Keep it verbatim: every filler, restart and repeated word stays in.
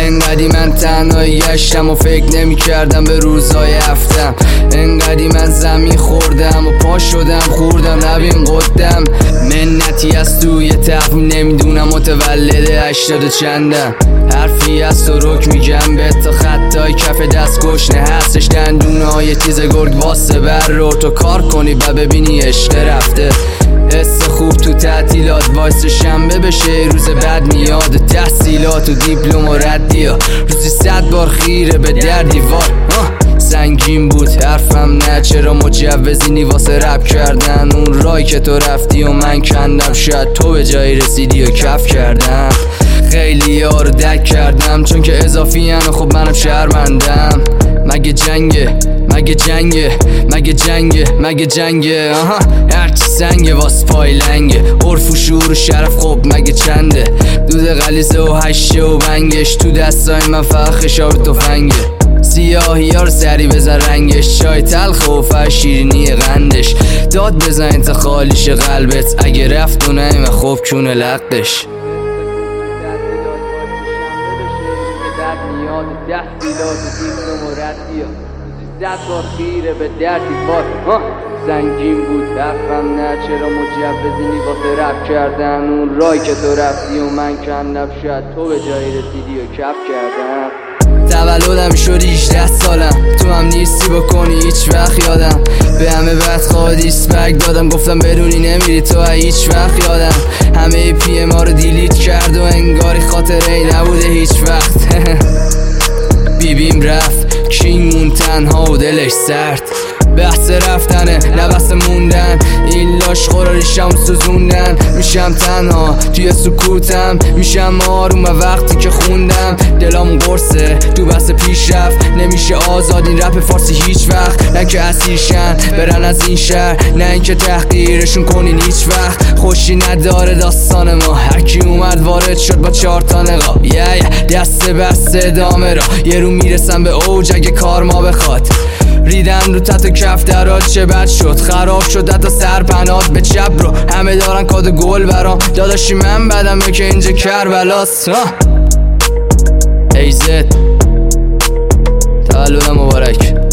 انقدی من تنهایی گشتم و فکر نمی کردم به روزای هفتم. انقدی من زمین خوردم و پا شدم خوردم نبین قدم. منتی از توی تقویم نمیدونم متولد هشتاد و چندم. حرفی از تو رک میگم به تا خطای کف دست گشنه هستش دندونه های تیز گرگ واسه بر رو تو کار کنی و ببینی عشق رفته. حس خوب تو تعطیلات وایس شنبه بشه روز بعد میاد تحصیلات و دیپلم و ردیا روزی صد بار خیره به در دیوار. سنگین بود حرفم نه چرا مجوزینی واسه رپ کردن اون رای که تو رفتی و من کندم شاید تو به جایی رسیدی و کف کردم. خیلی ها رو دک کردم چون که اضافی هن و خب منم شهرمندم. مگه جنگه مگه جنگه مگه جنگه مگه جنگه آها هرچی سنگه واس پای لنگه عرف و شعور و شرف خب مگه چنده دود غلیظه و هشه و بنگش تو دستای من فقط خشاب تفنگه. سیاهی ها رو سری بزن رنگش چای تلخ و فر شیرینی قندش داد بزن تا خالیش قلبت اگه رفت و نیم خوب کونه لقش. تحصیلات و دیپلم و ردیا روزی صد بار خیره به در دیوار. سنگین بود حرفم نه چرا مجوزینی واسه رپ کردن اون رای که تو رفتی و من کندم شاید تو به جایی رسیدی و کف کردم. تولدم شد هجده سالم تو هم نیستی بکنی هیچ وقت یادم به همه بدخواه دیسپک دادم گفتم بدونی نمیری تو هیچ وقت یادم همه پی ما رو دیلیت کرد و انگاری خاطره ای نبوده هیچ وقت. بیبیم رفت کینگ مون تنها و دلش سرد بحث رفتنه نه بحث موندن این لاش خورا ریشم سوزوندن. میشم تنها توی سکوتم میشم آروم و وقتی که خوندم دلام قرصه تو بحث پیش رفت نمیشه آزاد این رپ فارسی هیچ وقت نه که اسیرشن برن از این شهر نه اینکه تحقیرشون کنین هیچ وقت. خوشی نداره داستان ما هرکی اومد وارد شد با چهار تا نقاب yeah, yeah. دست بست ادامه را یه رو میرسم به اوج اگه کار ما بخواد. ریدم رو تحت کف درات چه بد شد خراب شد حتی سرپنات به چپ رو همه دارن کاد گل برام داداشی من بدم که اینجا کربلاست. ایزد تولدم مبارک.